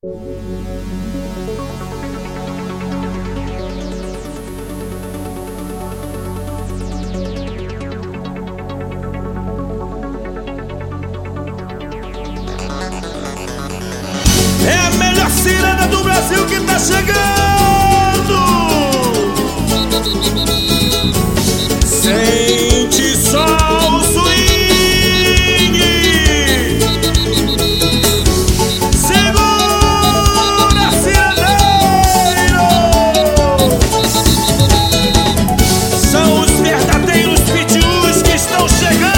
É a melhor ciranda do Brasil que tá chegando. Sente só o swing. Segura, cirandeiro. São os verdadeiros pitbulls que estão chegando.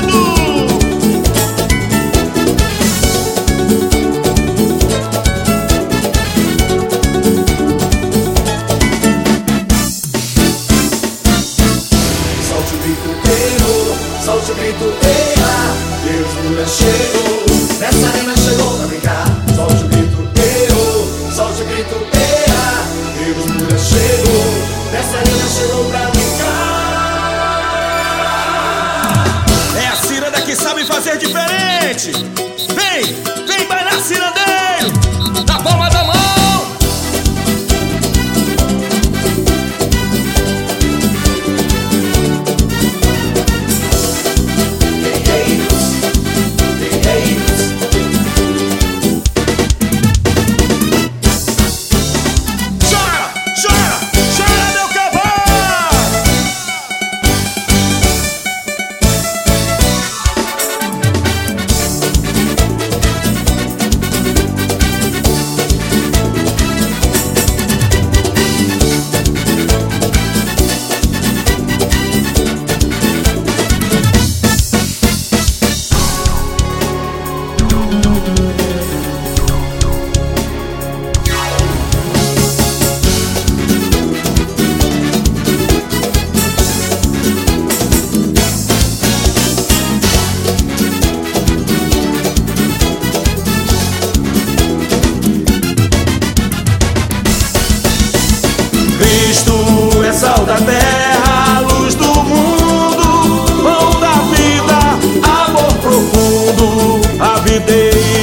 Solte o grito, eia, Deus mulher chegou, nessa arena chegou pra brincar. Solte o grito, solte o grito, eia, Deus mulher chegou, nessa arena chegou pra brincar. É a ciranda que sabe fazer diferente. Vem, vem bailar, cirandeiro, na palma da mão. Cristo é sal da terra, luz do mundo, pão da vida, amor profundo, a videira.